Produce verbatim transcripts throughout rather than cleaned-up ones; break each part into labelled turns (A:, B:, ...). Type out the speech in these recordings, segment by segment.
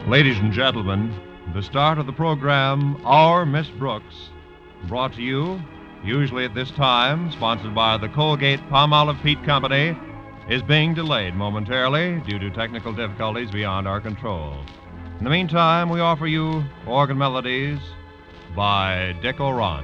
A: Ladies and gentlemen, the start of the program, Our Miss Brooks, brought to you, usually at this time, sponsored by the Colgate-Palmolive Peet Company, is being delayed momentarily due to technical difficulties beyond our control. In the meantime, we offer you Organ Melodies by Dick Orant.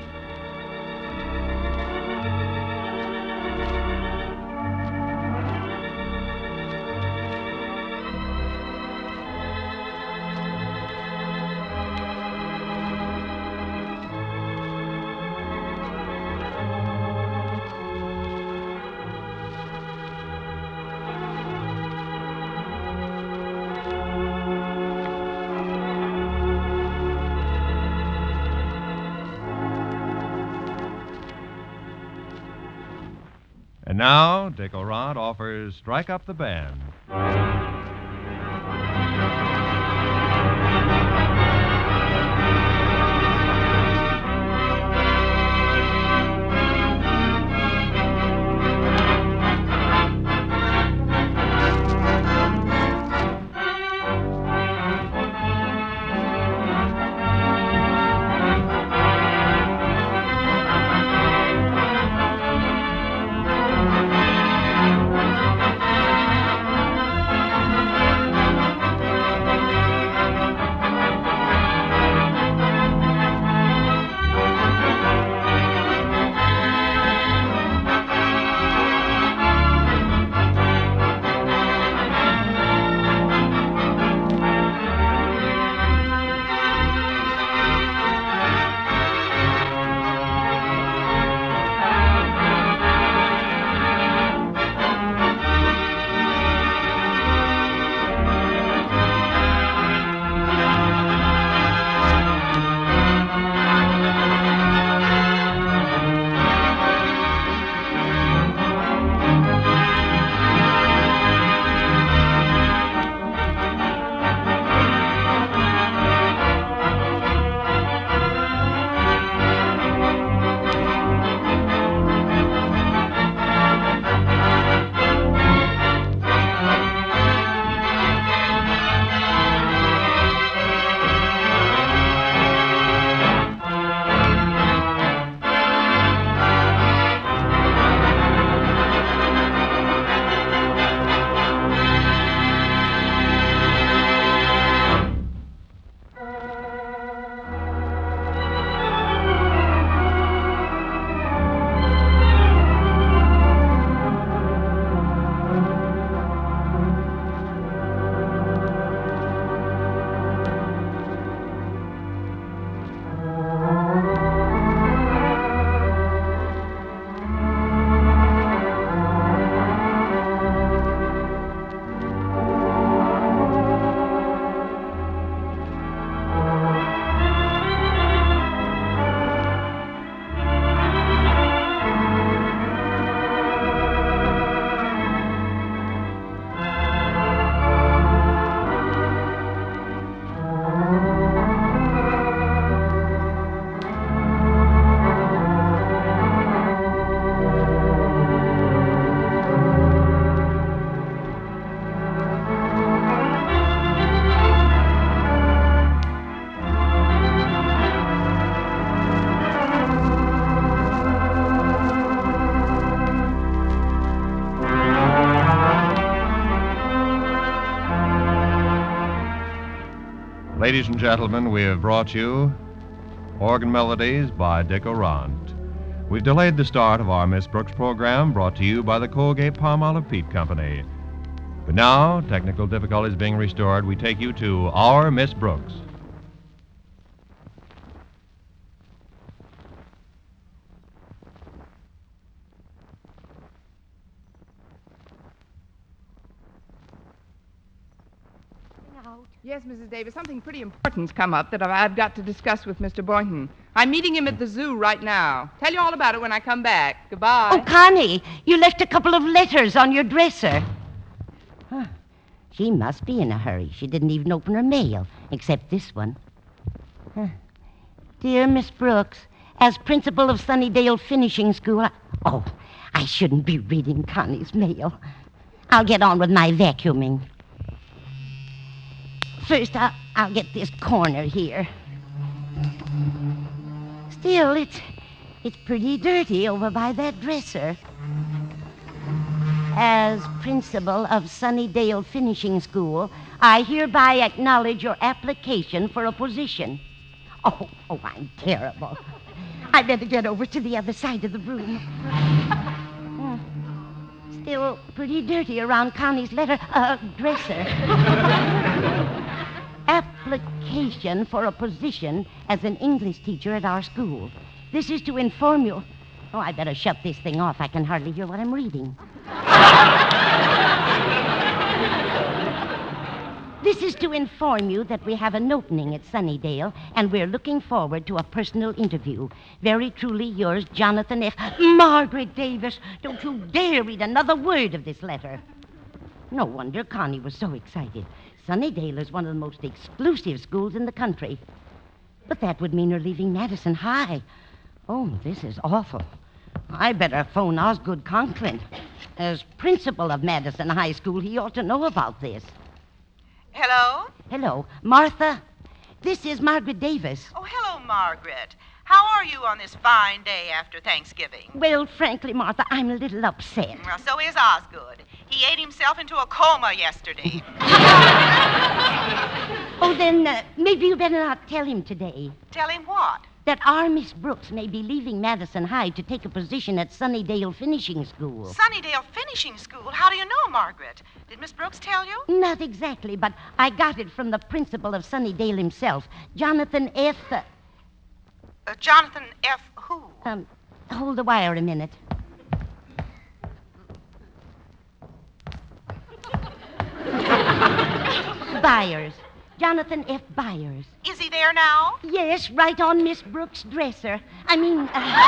A: And now, Dick Orant offers Strike Up the Band. Ladies and gentlemen, we have brought you Organ Melodies by Dick Orant. We've delayed the start of our Miss Brooks program, brought to you by the Colgate-Palmolive Peet Company. But now, technical difficulties being restored, we take you to Our Miss Brooks.
B: Yes, Missus Davis, something pretty important's come up that I've got to discuss with Mister Boynton. I'm meeting him at the zoo right now. Tell you all about it when I come back. Goodbye.
C: Oh, Connie, you left a couple of letters on your dresser. Huh. She must be in a hurry. She didn't even open her mail, except this one. Huh. Dear Miss Brooks, as principal of Sunnydale Finishing School, I... Oh, I shouldn't be reading Connie's mail. I'll get on with my vacuuming. First, I'll, I'll get this corner here. Still, it's, it's pretty dirty over by that dresser. As principal of Sunnydale Finishing School, I hereby acknowledge your application for a position. Oh, oh, I'm terrible. I better get over to the other side of the room. Hmm. Still pretty dirty around Connie's letter, uh, dresser. Application for a position as an English teacher at our school. This is to inform you. Oh, I better shut this thing off. I can hardly hear what I'm reading. This is to inform you that we have an opening at Sunnydale, and we're looking forward to a personal interview. Very truly yours, Jonathan F. Margaret Davis, don't you dare read another word of this letter. No wonder Connie was so excited. Sunnydale is one of the most exclusive schools in the country. But that would mean her leaving Madison High. Oh, this is awful. I better phone Osgood Conklin. As principal of Madison High School, he ought to know about this.
D: Hello?
C: Hello, Martha. This is Margaret Davis.
D: Oh, hello, Margaret. How are you on this fine day after Thanksgiving?
C: Well, frankly, Martha, I'm a little upset.
D: Well, so is Osgood. He ate himself into a coma yesterday.
C: Oh, then uh, maybe you better not tell him today.
D: Tell him what?
C: That our Miss Brooks may be leaving Madison High to take a position at Sunnydale Finishing School.
D: Sunnydale Finishing School? How do you know, Margaret? Did Miss Brooks tell you?
C: Not exactly, but I got it from the principal of Sunnydale himself, Jonathan F. Uh,
D: uh, Jonathan F. who?
C: Um, hold the wire a minute. Byers. Jonathan F. Byers.
D: Is he there now?
C: Yes, right on Miss Brooks' dresser. I mean,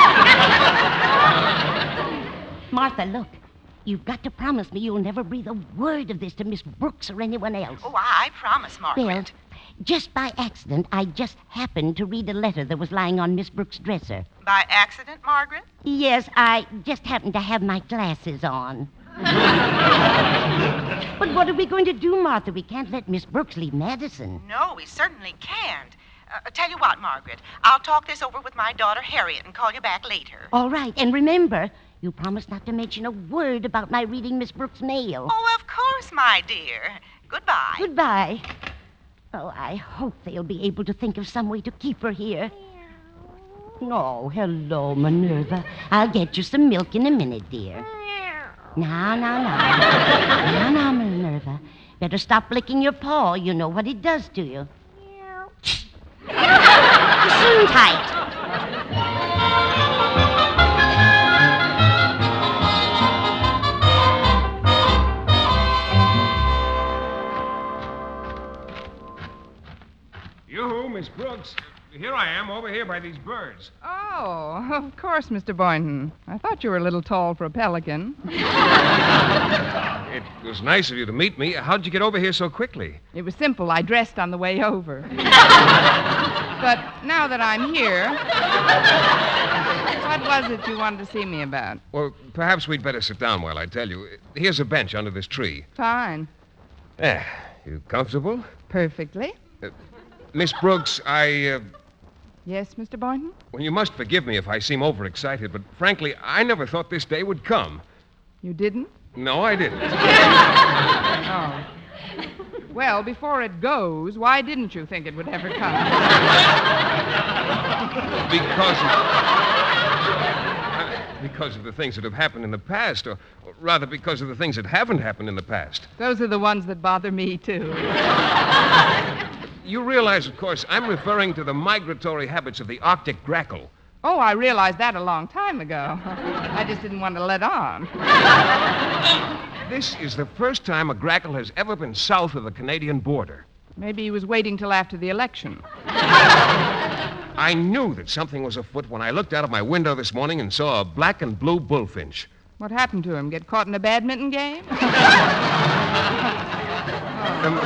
C: uh... Martha, look. You've got to promise me you'll never breathe a word of this to Miss Brooks or anyone else.
D: Oh, I promise, Margaret.
C: Well, just by accident, I just happened to read a letter that was lying on Miss Brooks' dresser.
D: By accident, Margaret?
C: Yes, I just happened to have my glasses on. But what are we going to do, Martha? We can't let Miss Brooks leave Madison.
D: No, we certainly can't. Uh, tell you what, Margaret, I'll talk this over with my daughter Harriet and call you back later.
C: All right, and remember, you promised not to mention a word about my reading Miss Brooks' mail.
D: Oh, of course, my dear. Goodbye.
C: Goodbye. Oh, I hope they'll be able to think of some way to keep her here. Oh, hello, Minerva. I'll get you some milk in a minute, dear. Now, now, now. Now, now, Minerva. Better stop licking your paw. You know what it does to you. Soon tight.
E: Yoo-hoo, Miss Brooks. Here I am, over here by these birds.
B: Oh, of course, Mister Boynton. I thought you were a little tall for a pelican.
E: It was nice of you to meet me. How'd you get over here so quickly?
B: It was simple. I dressed on the way over. But now that I'm here, what was it you wanted to see me about?
E: Well, perhaps we'd better sit down while I tell you. Here's a bench under this tree.
B: Fine.
E: There. You comfortable?
B: Perfectly.
E: Uh, Miss Brooks, I, uh...
B: Yes, Mister Boynton?
E: Well, you must forgive me if I seem overexcited, but frankly, I never thought this day would come.
B: You didn't?
E: No, I didn't.
B: Oh. Well, before it goes, why didn't you think it would ever come?
E: Because of... Because of the things that have happened in the past, or, or rather because of the things that haven't happened in the past.
B: Those are the ones that bother me, too.
E: You realize, of course, I'm referring to the migratory habits of the Arctic grackle.
B: Oh, I realized that a long time ago. I just didn't want to let on.
E: This is the first time a grackle has ever been south of the Canadian border.
B: Maybe he was waiting till after the election.
E: I knew that something was afoot when I looked out of my window this morning and saw a black and blue bullfinch.
B: What happened to him? Get caught in a badminton game?
E: Um,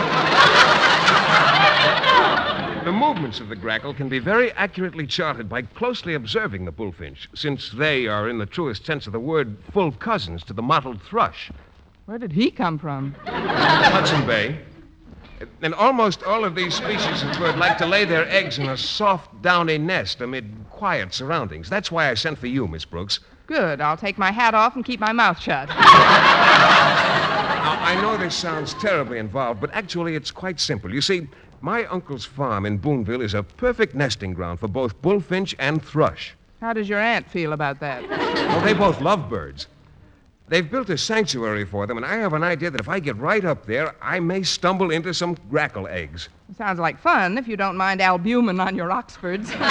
E: The movements of the grackle can be very accurately charted by closely observing the bullfinch, since they are, in the truest sense of the word, full cousins to the mottled thrush.
B: Where did he come from?
E: Hudson Bay. And almost all of these species of bird like to lay their eggs in a soft, downy nest amid quiet surroundings. That's why I sent for you, Miss Brooks.
B: Good. I'll take my hat off and keep my mouth shut.
E: Now, I know this sounds terribly involved, but actually it's quite simple. You see, my uncle's farm in Boonville is a perfect nesting ground for both bullfinch and thrush.
B: How does your aunt feel about that?
E: Well, they both love birds. They've built a sanctuary for them, and I have an idea that if I get right up there, I may stumble into some grackle eggs.
B: Sounds like fun if you don't mind albumin on your Oxfords.
E: That's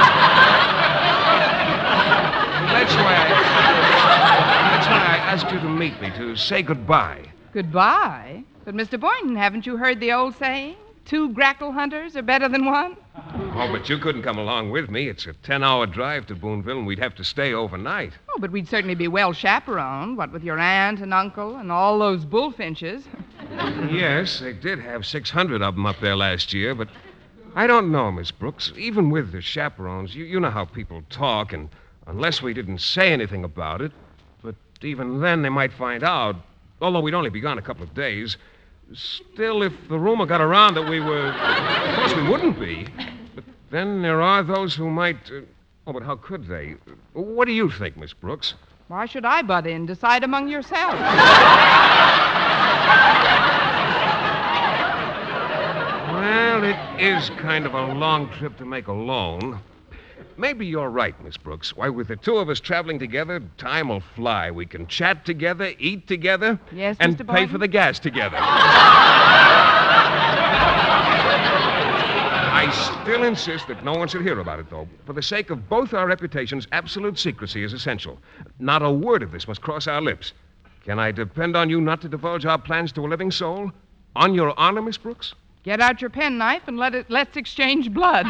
E: why I, that's why I asked you to meet me, to say goodbye.
B: Goodbye? But, Mister Boynton, haven't you heard the old saying? Two grackle hunters are better than one?
E: Oh, but you couldn't come along with me. It's a ten-hour drive to Boonville, and we'd have to stay overnight.
B: Oh, but we'd certainly be well chaperoned, what with your aunt and uncle and all those bullfinches.
E: Yes, they did have six hundred of them up there last year, but I don't know, Miss Brooks. Even with the chaperones, you, you know how people talk, and unless we didn't say anything about it, but even then they might find out, although we'd only be gone a couple of days. Still, if the rumor got around that we were... Of course, we wouldn't be. But then there are those who might... Uh... Oh, but how could they? What do you think, Miss Brooks?
B: Why should I butt in? Decide among yourselves.
E: Well, it is kind of a long trip to make alone. Maybe you're right, Miss Brooks. Why, with the two of us traveling together, time will fly. We can chat together, eat together,
B: Yes,
E: and
B: Mister
E: pay
B: Boynton?
E: for the gas together. I still insist that no one should hear about it, though. For the sake of both our reputations, absolute secrecy is essential. Not a word of this must cross our lips. Can I depend on you not to divulge our plans to a living soul? On your honor, Miss Brooks?
B: Get out your penknife and let it, let's exchange blood.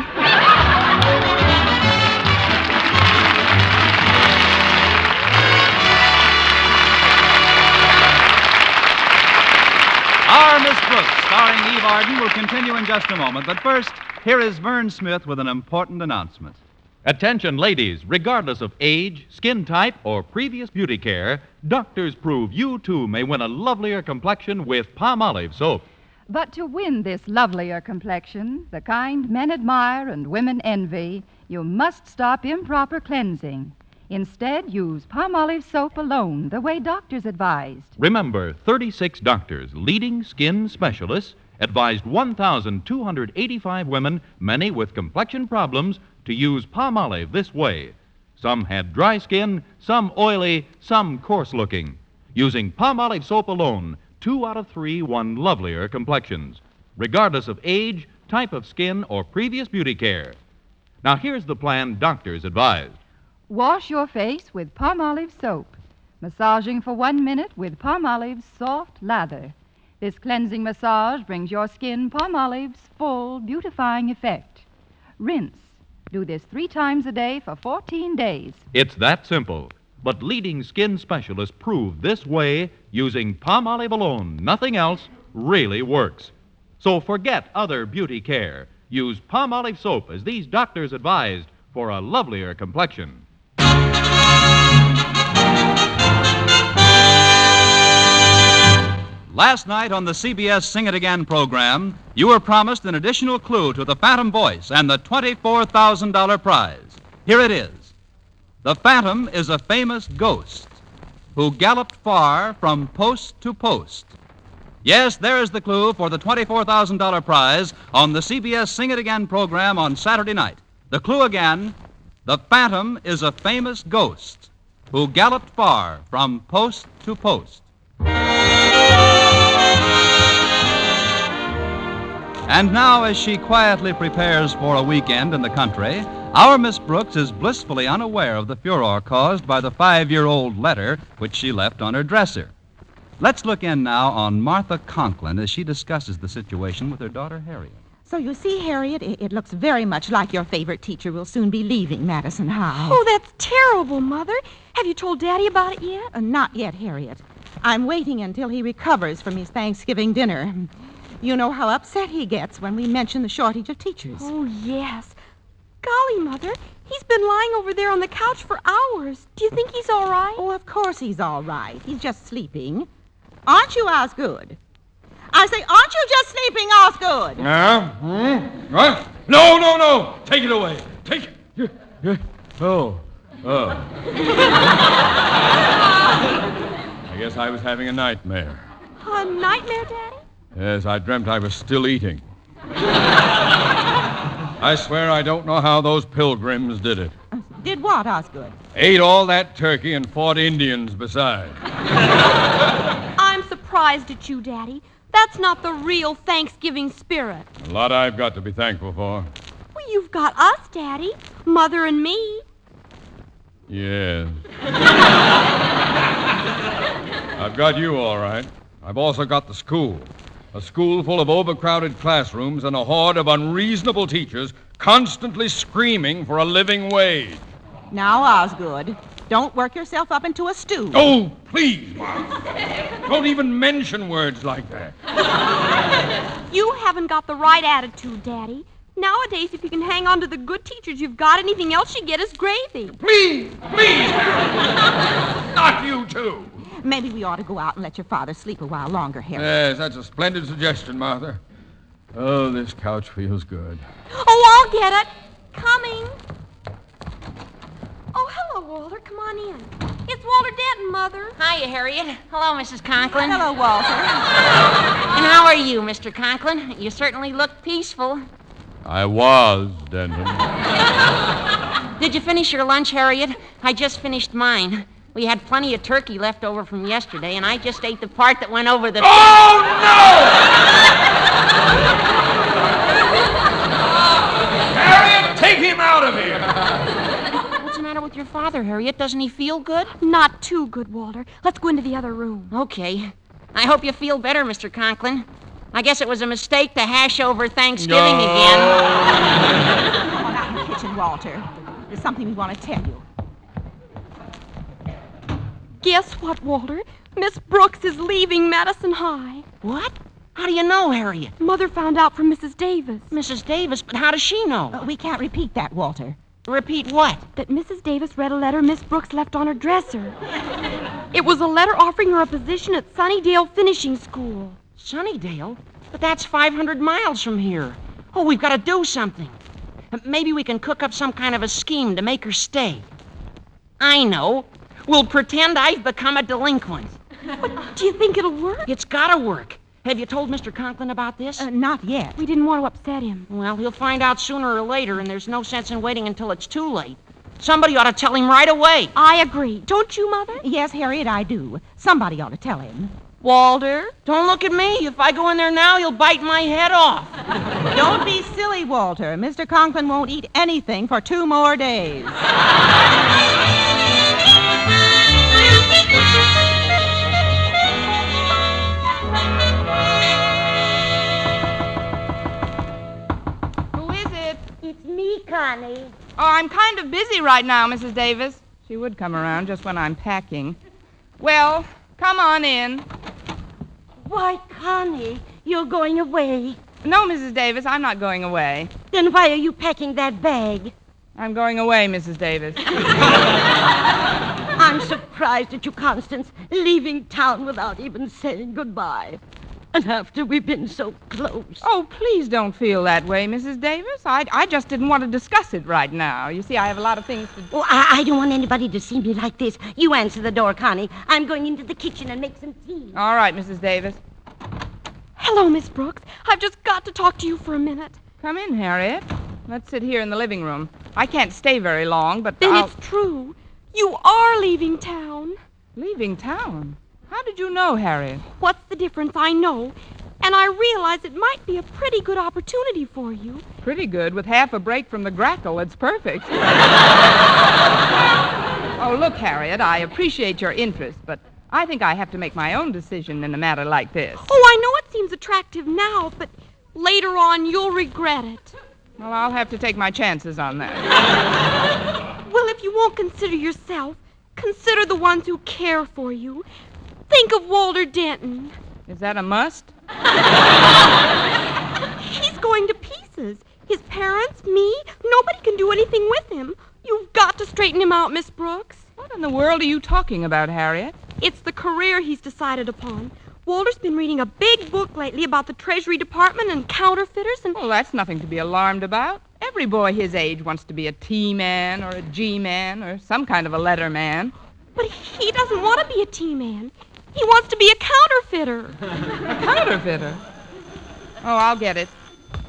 F: Our Miss Brooks, starring Eve Arden, will continue in just a moment. But first, here is Vern Smith with an important announcement.
G: Attention, ladies. Regardless of age, skin type, or previous beauty care, doctors prove you, too, may win a lovelier complexion with Palmolive soap.
H: But to win this lovelier complexion, the kind men admire and women envy, you must stop improper cleansing. Instead, use Palmolive soap alone, the way doctors advised.
G: Remember, thirty-six doctors, leading skin specialists, advised one thousand two hundred eighty-five women, many with complexion problems, to use Palmolive this way. Some had dry skin, some oily, some coarse-looking. Using Palmolive soap alone, two out of three won lovelier complexions, regardless of age, type of skin, or previous beauty care. Now, here's the plan doctors advised.
H: Wash your face with Palmolive soap, massaging for one minute with Palmolive's soft lather. This cleansing massage brings your skin Palmolive's full beautifying effect. Rinse. Do this three times a day for fourteen days.
G: It's that simple. But leading skin specialists prove this way, using Palmolive alone, nothing else, really works. So forget other beauty care. Use Palmolive soap as these doctors advised for a lovelier complexion.
F: Last night on the C B S Sing It Again program, you were promised an additional clue to the Phantom voice and the twenty-four thousand dollars prize. Here it is. The Phantom is a famous ghost who galloped far from post to post. Yes, there is the clue for the twenty-four thousand dollars prize on the C B S Sing It Again program on Saturday night. The clue again, the Phantom is a famous ghost who galloped far from post to post. And now, as she quietly prepares for a weekend in the country, our Miss Brooks is blissfully unaware of the furor caused by the five-year-old letter which she left on her dresser. Let's look in now on Martha Conklin as she discusses the situation with her daughter, Harriet.
I: So you see, Harriet, it, it looks very much like your favorite teacher will soon be leaving Madison High.
J: Oh, that's terrible, Mother. Have you told Daddy about it yet?
I: Uh, not yet, Harriet. I'm waiting until he recovers from his Thanksgiving dinner. You know how upset he gets when we mention the shortage of teachers.
J: Oh, yes. Golly, Mother, he's been lying over there on the couch for hours. Do you think he's all right?
I: Oh, of course he's all right. He's just sleeping. Aren't you, Osgood? I say, aren't you just sleeping, Osgood?
K: Yeah? Hmm? What? No, no, no. Take it away. Take it. Oh. Oh. I guess I was having a nightmare.
J: A nightmare, Daddy?
K: Yes, I dreamt I was still eating. I swear I don't know how those pilgrims did it.
I: Did what, Osgood?
K: Ate all that turkey and fought Indians besides.
J: I'm surprised at you, Daddy. That's not the real Thanksgiving spirit.
K: A lot I've got to be thankful for.
J: Well, you've got us, Daddy. Mother and me.
K: Yes. I've got you, all right. I've also got the school. A school full of overcrowded classrooms and a horde of unreasonable teachers constantly screaming for a living wage.
I: Now, Osgood, don't work yourself up into a stew.
K: Oh, please, Mom. Don't even mention words like that.
J: You haven't got the right attitude, Daddy. Nowadays, if you can hang on to the good teachers you've got, anything else you get is gravy.
K: Please, please, not you, too.
I: Maybe we ought to go out and let your father sleep a while longer, Harry.
K: Yes, that's a splendid suggestion, Martha. Oh, this couch feels good.
J: Oh, I'll get it. Coming. Oh, hello, Walter. Come on in. It's Walter Denton, Mother.
C: Hiya, Harriet. Hello, Missus Conklin.
I: Hello, Walter.
C: And how are you, Mister Conklin? You certainly look peaceful.
K: I was, Denton.
C: Did you finish your lunch, Harriet? I just finished mine. We had plenty of turkey left over from yesterday, and I just ate the part that went over the...
K: Oh, no! Harriet, take him out of here!
C: What's the matter with your father, Harriet? Doesn't he feel good?
J: Not too good, Walter. Let's go into the other room.
C: Okay. I hope you feel better, Mister Conklin. I guess it was a mistake to hash over Thanksgiving
K: no.
C: again.
I: Come on out in the kitchen, Walter. There's something we want to tell you.
J: Guess what, Walter? Miss Brooks is leaving Madison High.
C: What? How do you know, Harriet?
J: Mother found out from Missus Davis.
C: Missus Davis? But how does she know?
I: Uh, we can't repeat that, Walter.
C: Repeat what?
J: That Missus Davis read a letter Miss Brooks left on her dresser. It was a letter offering her a position at Sunnydale Finishing School.
C: Sunnydale? But that's five hundred miles from here. Oh, we've got to do something. Maybe we can cook up some kind of a scheme to make her stay. I know. We'll pretend I've become a delinquent.
J: But do you think it'll work?
C: It's gotta work. Have you told Mister Conklin about this?
I: Uh, not yet.
J: We didn't want to upset him.
C: Well, he'll find out sooner or later, and there's no sense in waiting until it's too late. Somebody ought to tell him right away.
J: I agree. Don't you, Mother?
I: Yes, Harriet, I do. Somebody ought to tell him.
J: Walter?
C: Don't look at me. If I go in there now, you'll bite my head off.
I: Don't be silly, Walter. Mister Conklin won't eat anything for two more days.
B: Who is it?
C: It's me, Connie.
B: Oh, I'm kind of busy right now, Missus Davis. She would come around just when I'm packing. Well, come on in.
C: Why, Connie, you're going away.
B: No, Missus Davis, I'm not going away.
C: Then why are you packing that bag?
B: I'm going away, Missus Davis.
C: I'm surprised at you, Constance, leaving town without even saying goodbye. And after we've been so close.
B: Oh, please don't feel that way, Missus Davis. I, I just didn't want to discuss it right now. You see, I have a lot of things to do.
C: Oh, I, I don't want anybody to see me like this. You answer the door, Connie. I'm going into the kitchen and make some tea.
B: All right, Missus Davis.
J: Hello, Miss Brooks. I've just got to talk to you for a minute.
B: Come in, Harriet. Let's sit here in the living room. I can't stay very long, but
J: Then
B: I'll...
J: it's true. You are leaving town.
B: Leaving town? How did you know, Harriet?
J: What's the difference? I know. And I realize it might be a pretty good opportunity for you.
B: Pretty good. With half a break from the grackle, it's perfect. Oh, look, Harriet, I appreciate your interest, but I think I have to make my own decision in a matter like this.
J: Oh, I know it seems attractive now, but later on you'll regret it.
B: Well, I'll have to take my chances on that.
J: Well, if you won't consider yourself, consider the ones who care for you. Think of Walter Denton.
B: Is that a must?
J: He's going to pieces. His parents, me, nobody can do anything with him. You've got to straighten him out, Miss Brooks.
B: What in the world are you talking about, Harriet?
J: It's the career he's decided upon. Walter's been reading a big book lately about the Treasury Department and counterfeiters and...
B: Well, that's nothing to be alarmed about. Every boy his age wants to be a T-man or a G-man or some kind of a letter man.
J: But he doesn't want to be a T-man. He wants to be a counterfeiter.
B: A counterfeiter? Oh, I'll get it.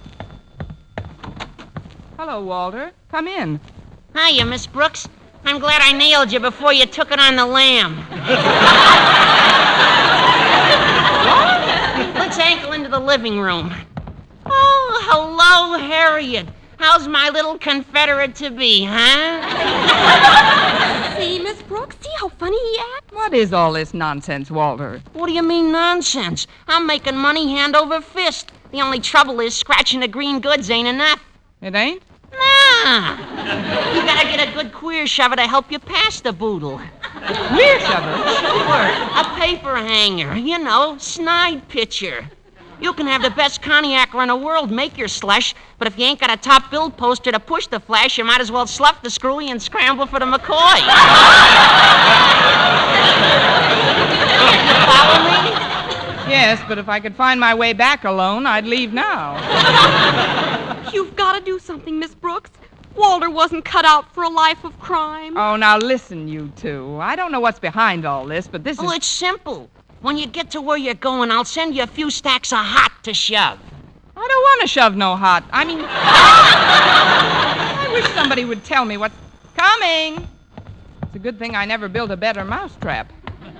B: Hello, Walter. Come in.
C: Hiya, Miss Brooks. I'm glad I nailed you before you took it on the lamb. Let's ankle into the living room. Oh, hello, Harriet. How's my little Confederate-to-be, huh?
J: See, Miss Brooks? See how funny he acts?
B: What is all this nonsense, Walter?
C: What do you mean nonsense? I'm making money hand over fist. The only trouble is scratching the green goods ain't enough.
B: It ain't?
C: Nah. You gotta get a good queer shover to help you pass the boodle.
B: A queer shover?
C: Sure. A paper hanger. You know, snide pitcher. You can have the best cognacer in the world make your slush, but if you ain't got a top bill poster to push the flash, you might as well slough the screwy and scramble for the McCoy. You follow me?
B: Yes, but if I could find my way back alone, I'd leave now.
J: You've got to do something, Miss Brooks. Walter wasn't cut out for a life of crime.
B: Oh, now listen, you two. I don't know what's behind all this, but this
C: Oh,
B: is...
C: it's simple. When you get to where you're going, I'll send you a few stacks of hot to shove.
B: I don't want to shove no hot. I mean... I wish somebody would tell me what... Coming! It's a good thing I never built a better mousetrap.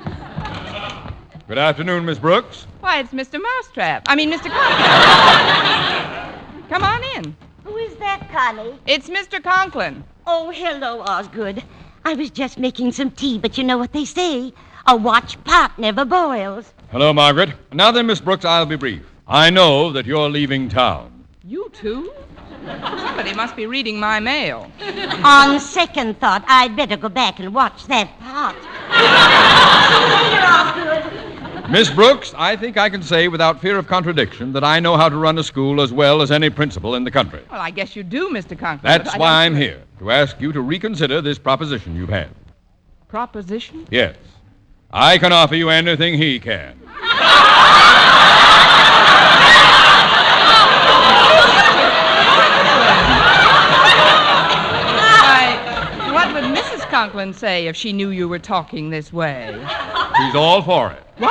K: Good afternoon, Miss Brooks.
B: Why, it's Mister Mousetrap. I mean, Mister Conklin. Come on in.
C: Who is that, Connie?
B: It's Mister Conklin.
C: Oh, hello, Osgood. I was just making some tea, but you know what they say. A watch pot never boils.
K: Hello, Margaret. Now then, Miss Brooks, I'll be brief. I know that you're leaving town.
B: You two? Somebody must be reading my mail.
C: On second thought, I'd better go back and watch that pot.
K: Miss Brooks, I think I can say without fear of contradiction that I know how to run a school as well as any principal in the country.
B: Well, I guess you do, Mister Conklin.
K: That's
B: but I
K: why
B: don't-
K: I'm here, to ask you to reconsider this proposition you've had.
B: Proposition?
K: Yes. I can offer you anything he can.
B: Why, what would Missus Conklin say if she knew you were talking this way?
K: He's all for it.
B: What?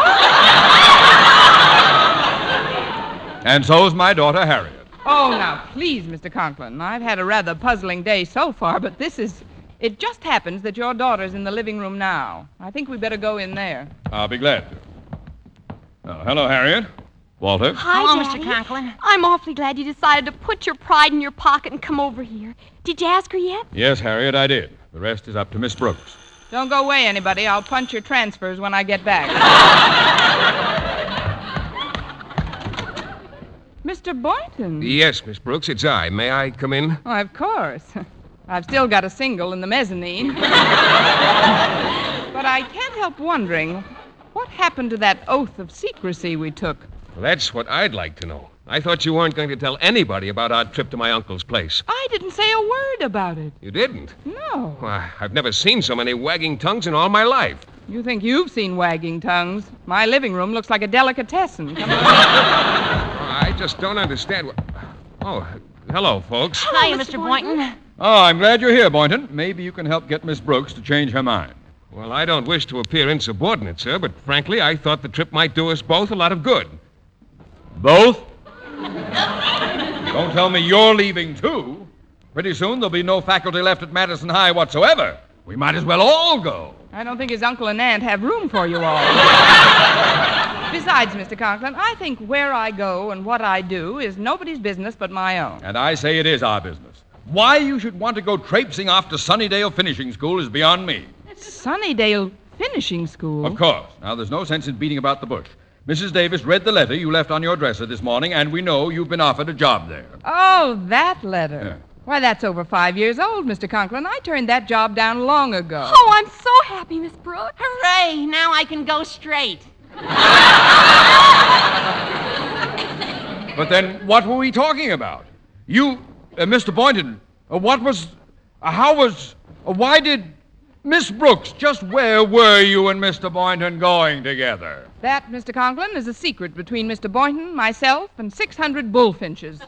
K: And so's my daughter, Harriet.
B: Oh, now, please, Mister Conklin. I've had a rather puzzling day so far, but this is... It just happens that your daughter's in the living room now. I think we better go in there.
K: I'll be glad to. Oh, hello, Harriet. Walter.
J: Hi,
C: Hello,
J: Daddy.
C: Mister Conklin.
J: I'm awfully glad you decided to put your pride in your pocket and come over here. Did you ask her yet?
K: Yes, Harriet, I did. The rest is up to Miss Brooks.
B: Don't go away, anybody. I'll punch your transfers when I get back. Mister Boynton.
E: Yes, Miss Brooks, it's I. May I come in?
B: Why, of course. I've still got a single in the mezzanine. But I can't help wondering, what happened to that oath of secrecy we took?
E: Well, that's what I'd like to know. I thought you weren't going to tell anybody about our trip to my uncle's place.
B: I didn't say a word about it.
E: You didn't?
B: No.
E: Why, I've never seen so many wagging tongues in all my life.
B: You think you've seen wagging tongues? My living room looks like a delicatessen. Come on.
E: I just don't understand what... Oh, hello, folks.
C: Hi, Mister Boynton.
K: Oh, I'm glad you're here, Boynton. Maybe you can help get Miss Brooks to change her mind.
E: Well, I don't wish to appear insubordinate, sir, but frankly, I thought the trip might do us both a lot of good.
K: Both? Don't tell me you're leaving, too. Pretty soon there'll be no faculty left at Madison High whatsoever. We might as well all go.
B: I don't think his uncle and aunt have room for you all. Besides, Mister Conklin, I think where I go and what I do is nobody's business but my own.
K: And I say it is our business. Why you should want to go traipsing off to Sunnydale Finishing School is beyond me.
B: Sunnydale Finishing School?
K: Of course. Now, there's no sense in beating about the bush. Missus Davis read the letter you left on your dresser this morning, and we know you've been offered a job there.
B: Oh, that letter.
K: Yeah.
B: Why, that's over five years old, Mister Conklin. I turned that job down long ago.
J: Oh, I'm so happy, Miss Brooks.
C: Hooray! Now I can go straight.
K: But then, what were we talking about? You, uh, Mister Boynton, uh, what was, uh, how was, uh, why did... Miss Brooks, just where were you and Mister Boynton going together?
B: That, Mister Conklin, is a secret between Mister Boynton, myself, and six hundred bullfinches.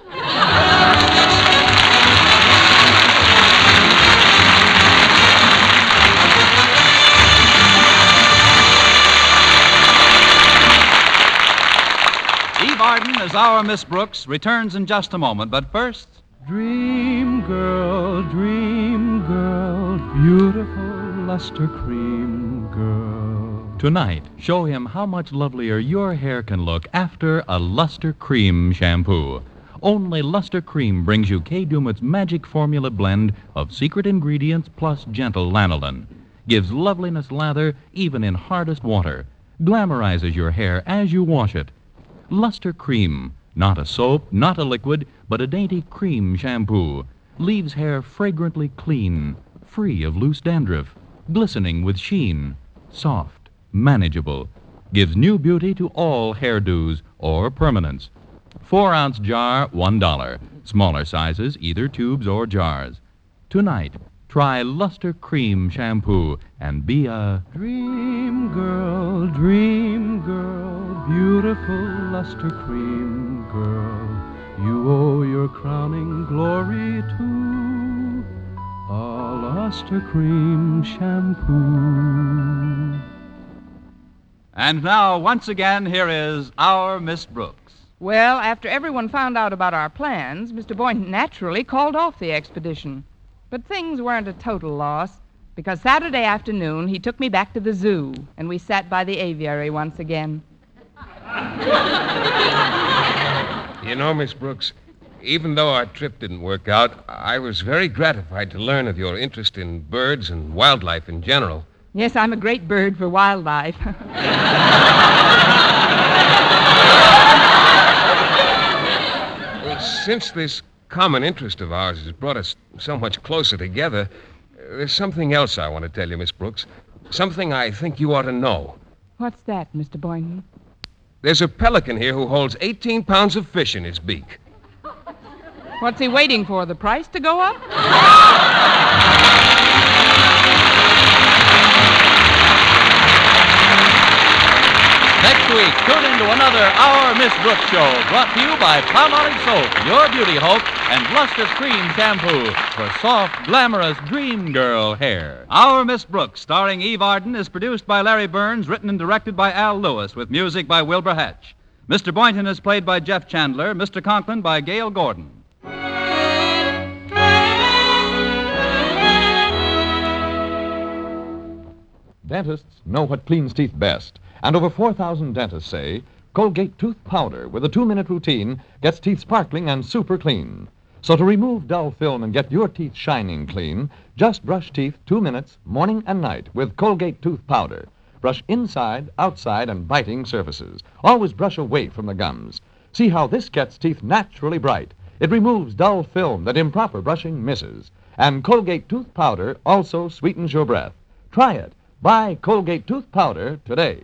F: Eve Arden as our Miss Brooks returns in just a moment, but first...
L: Dream girl, dream girl, beautiful luster cream girl.
G: Tonight, show him how much lovelier your hair can look after a Luster Cream shampoo. Only Luster Cream brings you Kay Daumit's magic formula blend of secret ingredients plus gentle lanolin. Gives loveliness lather even in hardest water. Glamorizes your hair as you wash it. Luster Cream, not a soap, not a liquid, but a dainty cream shampoo. Leaves hair fragrantly clean, free of loose dandruff, glistening with sheen, soft, manageable. Gives new beauty to all hairdos or permanents. Four-ounce jar, one dollar. Smaller sizes, either tubes or jars. Tonight, try Luster Cream shampoo and be a
L: Dream girl, dream girl, beautiful luster cream girl. You owe your crowning glory to a luster cream shampoo.
F: And now, once again, here is our Miss Brooks.
B: Well, after everyone found out about our plans, Mister Boynton naturally called off the expedition. But things weren't a total loss, because Saturday afternoon he took me back to the zoo, and we sat by the aviary once again.
E: You know, Miss Brooks, even though our trip didn't work out, I was very gratified to learn of your interest in birds and wildlife in general.
B: Yes, I'm a great bird for wildlife.
E: Well, since this common interest of ours has brought us so much closer together, there's something else I want to tell you, Miss Brooks. Something I think you ought to know.
B: What's that, Mister Boynton?
E: There's a pelican here who holds eighteen pounds of fish in his beak.
B: What's he waiting for, the price to go up?
G: Next week, tune into another Our Miss Brooks show, brought to you by Palmolive Soap, your beauty hope, and Luster Cream Shampoo for soft, glamorous dream girl hair.
F: Our Miss Brooks, starring Eve Arden, is produced by Larry Burns, written and directed by Al Lewis, with music by Wilbur Hatch. Mister Boynton is played by Jeff Chandler, Mister Conklin by Gail Gordon.
M: Dentists know what cleans teeth best. And over four thousand dentists say Colgate Tooth Powder with a two-minute routine gets teeth sparkling and super clean. So to remove dull film and get your teeth shining clean, just brush teeth two minutes, morning and night, with Colgate Tooth Powder. Brush inside, outside, and biting surfaces. Always brush away from the gums. See how this gets teeth naturally bright. It removes dull film that improper brushing misses. And Colgate Tooth Powder also sweetens your breath. Try it. Buy Colgate Tooth Powder today.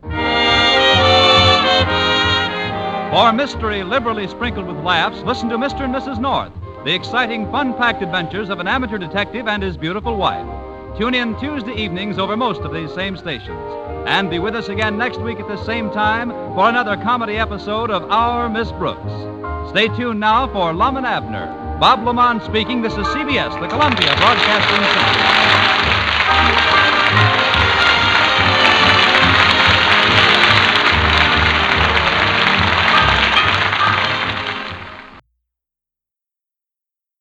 F: For mystery liberally sprinkled with laughs, listen to Mister and Missus North, the exciting, fun-packed adventures of an amateur detective and his beautiful wife. Tune in Tuesday evenings over most of these same stations. And be with us again next week at the same time for another comedy episode of Our Miss Brooks. Stay tuned now for Lum and Abner. Bob Lamont speaking. This is C B S, the Columbia Broadcasting System.